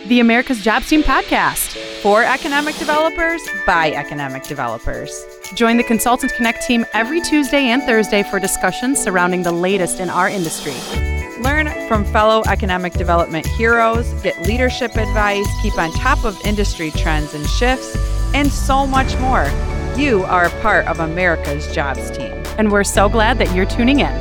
the America's Jobs Team podcast. For economic developers, by economic developers. Join the Consultant Connect team every Tuesday and Thursday for discussions surrounding the latest in our industry. Learn from fellow economic development heroes, get leadership advice, keep on top of industry trends and shifts, and so much more. You are a part of America's Jobs Team. And we're so glad that you're tuning in.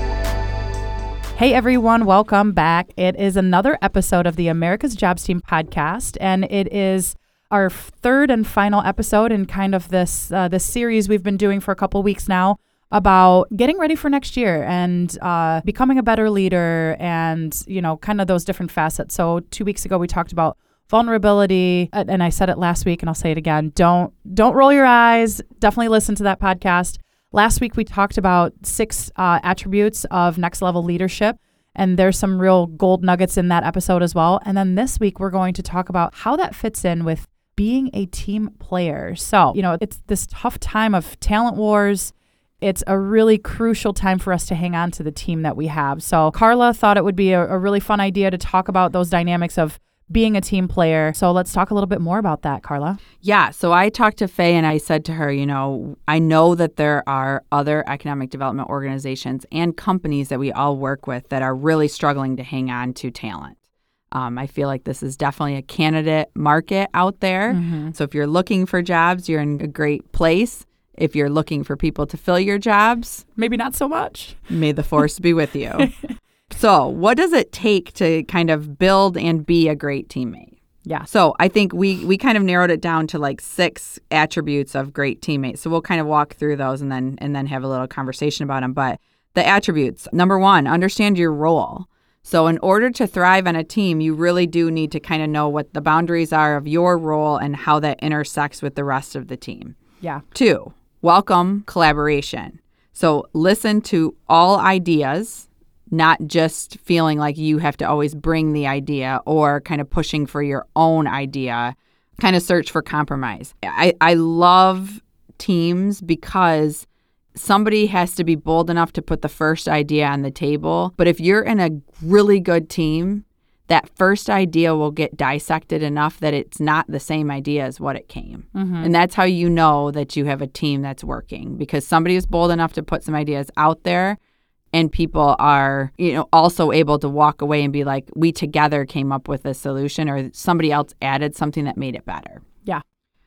Hey everyone, welcome back. It is another episode of the America's Jobs Team podcast, and it is our third and final episode in kind of this series we've been doing for a couple weeks now about getting ready for next year and becoming a better leader and, you know, kind of those different facets. So 2 weeks ago, we talked about vulnerability, and I said it last week and I'll say it again. Don't roll your eyes. Definitely listen to that podcast. Last week, we talked about 6 attributes of next level leadership. And there's some real gold nuggets in that episode as well. And then this week, we're going to talk about how that fits in with being a team player. So, you know, it's this tough time of talent wars. It's a really crucial time for us to hang on to the team that we have. So Carla thought it would be a really fun idea to talk about those dynamics of being a team player. So let's talk a little bit more about that, Carla. Yeah. So I talked to Faye and I said to her, you know, I know that there are other economic development organizations and companies that we all work with that are really struggling to hang on to talent. I feel like this is definitely a candidate market out there. Mm-hmm. So if you're looking for jobs, you're in a great place. If you're looking for people to fill your jobs, maybe not so much. May the force be with you. So what does it take to kind of build and be a great teammate? Yeah. So I think we kind of narrowed it down to like 6 attributes of great teammates. So we'll kind of walk through those and then have a little conversation about them. But the attributes, number 1, understand your role. So in order to thrive on a team, you really do need to kind of know what the boundaries are of your role and how that intersects with the rest of the team. Yeah. 2, welcome collaboration. So listen to all ideas, not just feeling like you have to always bring the idea or kind of pushing for your own idea. Kind of search for compromise. I love teams because somebody has to be bold enough to put the first idea on the table. But if you're in a really good team, that first idea will get dissected enough that it's not the same idea as what it came. Mm-hmm. And that's how you know that you have a team that's working, because somebody is bold enough to put some ideas out there and people are, you know, also able to walk away and be like, we together came up with a solution, or somebody else added something that made it better. Yeah.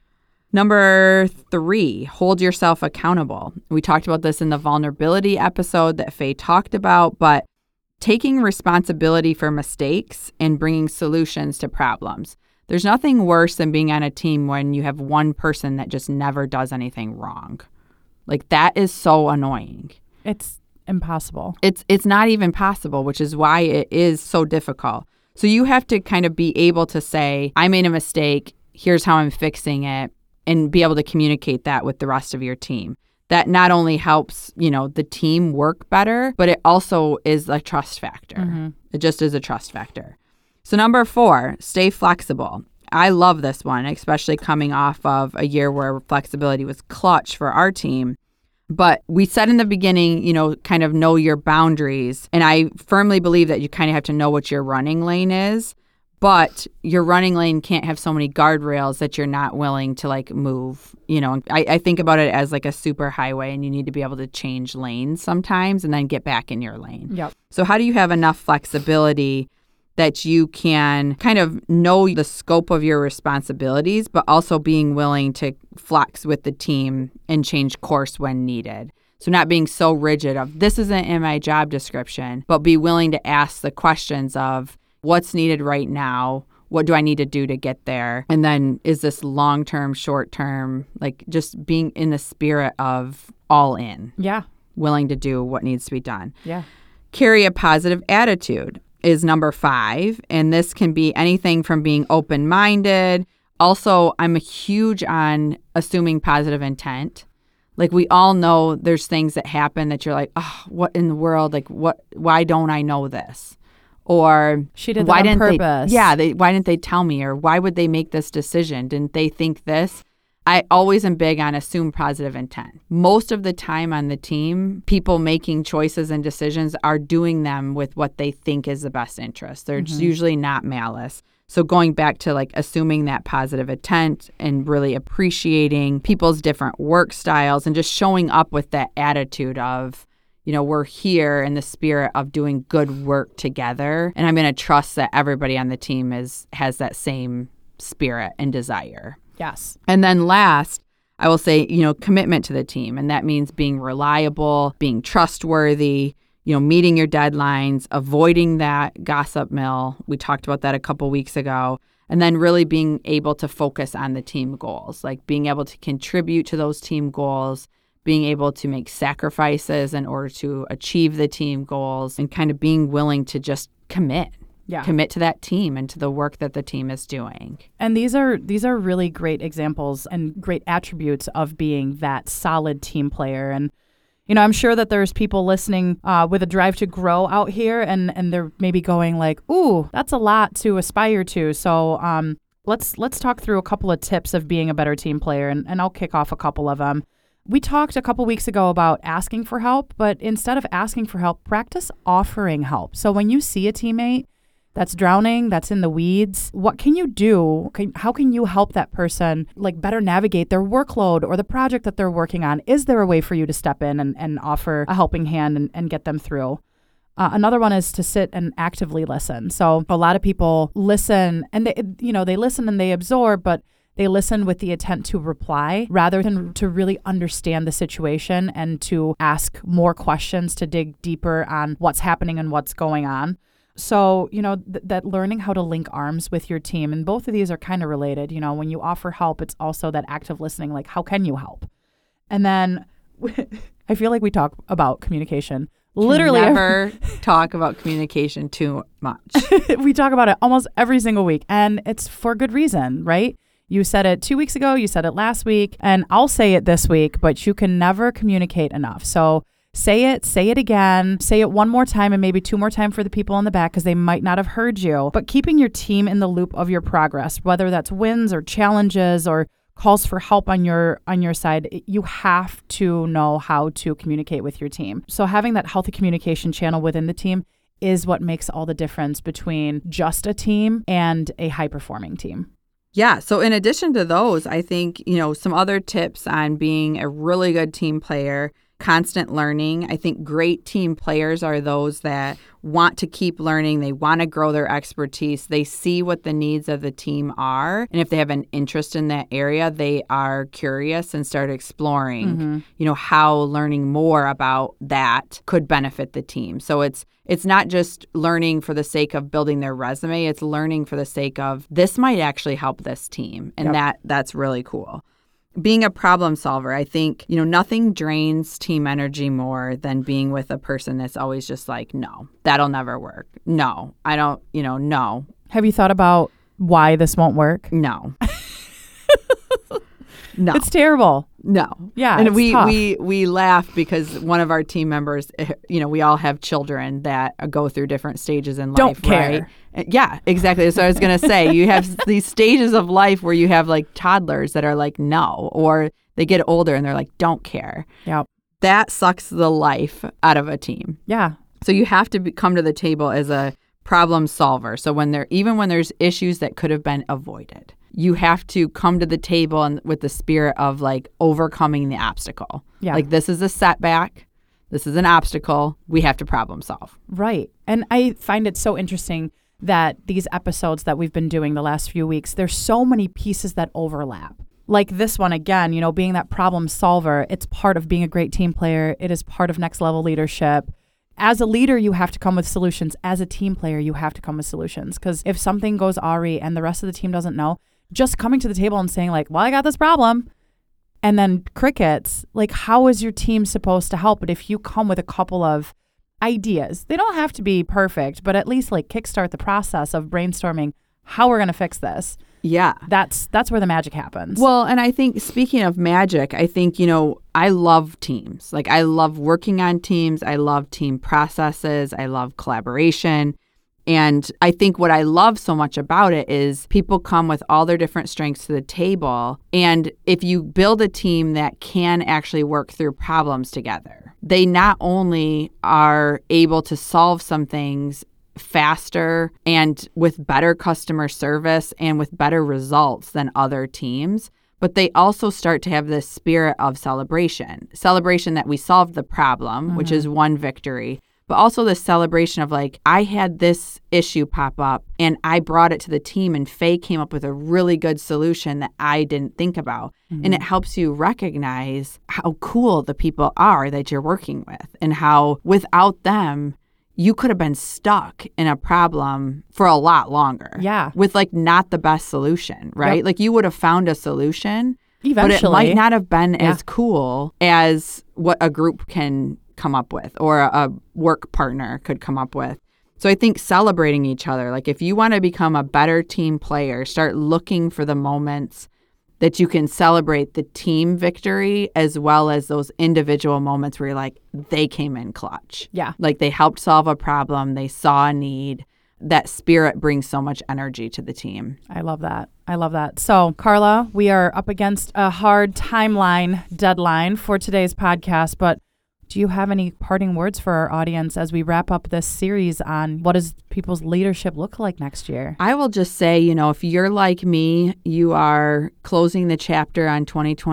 Number 3, hold yourself accountable. We talked about this in the vulnerability episode that Faye talked about, but taking responsibility for mistakes and bringing solutions to problems. There's nothing worse than being on a team when you have one person that just never does anything wrong. Like, that is so annoying. It's impossible. It's not even possible, which is why it is so difficult. So you have to kind of be able to say, I made a mistake, here's how I'm fixing it, and be able to communicate that with the rest of your team. That not only helps, you know, the team work better, but it also is a trust factor. Mm-hmm. It just is a trust factor. So number 4, stay flexible. I love this one, especially coming off of a year where flexibility was clutch for our team. But we said in the beginning, you know, kind of know your boundaries. And I firmly believe that you kind of have to know what your running lane is. But your running lane can't have so many guardrails that you're not willing to like move. You know, I think about it as like a super highway, and you need to be able to change lanes sometimes and then get back in your lane. Yep. So how do you have enough flexibility that you can kind of know the scope of your responsibilities, but also being willing to flex with the team and change course when needed? So not being so rigid of this isn't in my job description, but be willing to ask the questions of, what's needed right now? What do I need to do to get there? And then is this long-term, short-term, like just being in the spirit of all in. Yeah. Willing to do what needs to be done. Yeah. Carry a positive attitude is number 5. And this can be anything from being open-minded. Also, I'm huge on assuming positive intent. Like, we all know there's things that happen that you're like, oh, what in the world? Like, why don't I know this? Or she did that on purpose. Why didn't they tell me? Or why would they make this decision? Didn't they think this? I always am big on assume positive intent. Most of the time on the team, people making choices and decisions are doing them with what they think is the best interest. They're usually not malice. So going back to like assuming that positive intent and really appreciating people's different work styles and just showing up with that attitude of, we're here in the spirit of doing good work together. And I'm going to trust that everybody on the team has that same spirit and desire. Yes. And then last, I will say, commitment to the team. And that means being reliable, being trustworthy, meeting your deadlines, avoiding that gossip mill. We talked about that a couple weeks ago. And then really being able to focus on the team goals, like being able to contribute to those team goals, being able to make sacrifices in order to achieve the team goals, and kind of being willing to just commit to that team and to the work that the team is doing. And these are really great examples and great attributes of being that solid team player. And, I'm sure that there's people listening with a drive to grow out here, and they're maybe going like, ooh, that's a lot to aspire to. So let's talk through a couple of tips of being a better team player, and I'll kick off a couple of them. We talked a couple weeks ago about asking for help, but instead of asking for help, practice offering help. So when you see a teammate that's drowning, that's in the weeds, what can you do? How can you help that person like better navigate their workload or the project that they're working on? Is there a way for you to step in and offer a helping hand and get them through? Another one is to sit and actively listen. So a lot of people listen and they listen and they absorb, but they listen with the intent to reply rather than to really understand the situation and to ask more questions to dig deeper on what's happening and what's going on. So, that learning how to link arms with your team, and both of these are kind of related. When you offer help, it's also that active listening, like how can you help? And then I feel like we talk about communication. Literally never talk about communication too much. We talk about it almost every single week, and it's for good reason, right? You said it 2 weeks ago, you said it last week, and I'll say it this week, but you can never communicate enough. So say it again, say it one more time and maybe two more times for the people in the back because they might not have heard you. But keeping your team in the loop of your progress, whether that's wins or challenges or calls for help on your side, you have to know how to communicate with your team. So having that healthy communication channel within the team is what makes all the difference between just a team and a high-performing team. Yeah. So in addition to those, I think, some other tips on being a really good team player, constant learning. I think great team players are those that want to keep learning. They want to grow their expertise. They see what the needs of the team are. And if they have an interest in that area, they are curious and start exploring, how learning more about that could benefit the team. So it's not just learning for the sake of building their resume. It's learning for the sake of this might actually help this team. And that's really cool. Being a problem solver, I think, nothing drains team energy more than being with a person that's always just like, no, that'll never work. No, I don't, no. Have you thought about why this won't work? No. No. It's terrible. No. Yeah. And it's we tough. we laugh because one of our team members, we all have children that go through different stages in life. Don't care. Right? Yeah, exactly. So I was going to say, you have these stages of life where you have like toddlers that are like, no, or they get older and they're like, don't care. Yep. That sucks the life out of a team. Yeah. So you have to come to the table as a problem solver. So when there's issues that could have been avoided, you have to come to the table and with the spirit of like overcoming the obstacle. Yeah. Like this is a setback. This is an obstacle. We have to problem solve. Right. And I find it so interesting that these episodes that we've been doing the last few weeks, there's so many pieces that overlap. Like this one, again, being that problem solver, it's part of being a great team player. It is part of next level leadership. As a leader, you have to come with solutions. As a team player, you have to come with solutions. Because if something goes awry and the rest of the team doesn't know, just coming to the table and saying like, well, I got this problem, and then crickets, like how is your team supposed to help? But if you come with a couple of ideas, they don't have to be perfect, but at least like kickstart the process of brainstorming how we're going to fix this. Yeah. That's where the magic happens. Well, and I think speaking of magic, I think, I love teams. Like I love working on teams. I love team processes. I love collaboration. And I think what I love so much about it is people come with all their different strengths to the table. And if you build a team that can actually work through problems together, they not only are able to solve some things faster and with better customer service and with better results than other teams. But they also start to have this spirit of celebration that we solved the problem, which is one victory, but also the celebration of like, I had this issue pop up and I brought it to the team and Faye came up with a really good solution that I didn't think about. And it helps you recognize how cool the people are that you're working with and how without them, you could have been stuck in a problem for a lot longer. Yeah. With like not the best solution, right? Yep. Like you would have found a solution, Eventually. but it might not have been as cool as what a group can come up with or a work partner could come up with. So I think celebrating each other, like if you want to become a better team player, start looking for the moments that you can celebrate the team victory as well as those individual moments where you're like, they came in clutch. Yeah. Like they helped solve a problem. They saw a need. That spirit brings so much energy to the team. I love that. I love that. So, Carla, we are up against a hard timeline deadline for today's podcast, but do you have any parting words for our audience as we wrap up this series on what does people's leadership look like next year? I will just say, if you're like me, you are closing the chapter on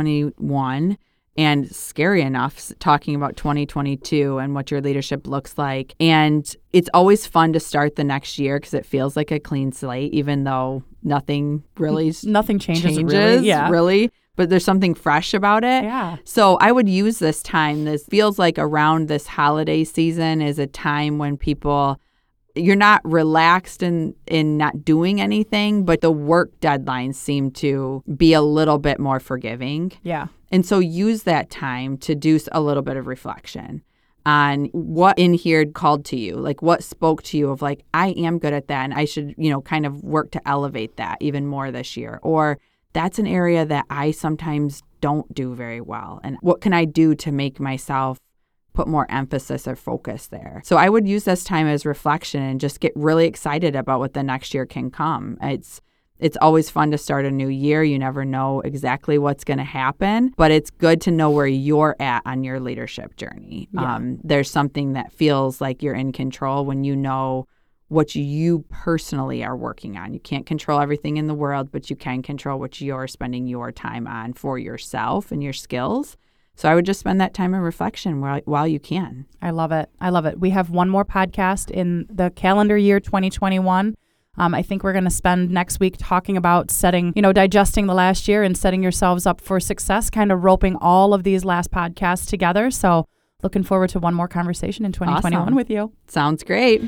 2021 and scary enough talking about 2022 and what your leadership looks like. And it's always fun to start the next year because it feels like a clean slate, even though nothing changes really. But there's something fresh about it. Yeah. So I would use this time. This feels like around this holiday season is a time when you're not relaxed in not doing anything, but the work deadlines seem to be a little bit more forgiving. Yeah. And so use that time to do a little bit of reflection on what in here called to you, like what spoke to you of like, I am good at that and I should, kind of work to elevate that even more this year. Or that's an area that I sometimes don't do very well. And what can I do to make myself put more emphasis or focus there? So I would use this time as reflection and just get really excited about what the next year can come. It's always fun to start a new year. You never know exactly what's going to happen, but it's good to know where you're at on your leadership journey. Yeah. There's something that feels like you're in control when you know what you personally are working on. You can't control everything in the world, but you can control what you're spending your time on for yourself and your skills. So I would just spend that time in reflection while you can. I love it. I love it. We have one more podcast in the calendar year 2021. I think we're going to spend next week talking about digesting the last year and setting yourselves up for success, kind of roping all of these last podcasts together. So looking forward to one more conversation in 2021 Awesome. With you. Sounds great.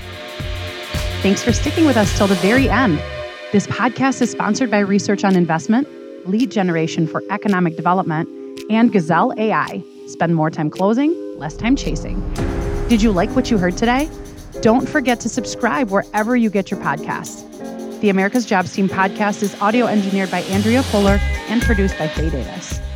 Thanks for sticking with us till the very end. This podcast is sponsored by Research on Investment, Lead Generation for Economic Development, and Gazelle AI. Spend more time closing, less time chasing. Did you like what you heard today? Don't forget to subscribe wherever you get your podcasts. The America's Jobs Team podcast is audio engineered by Andrea Fuller and produced by Faye Davis.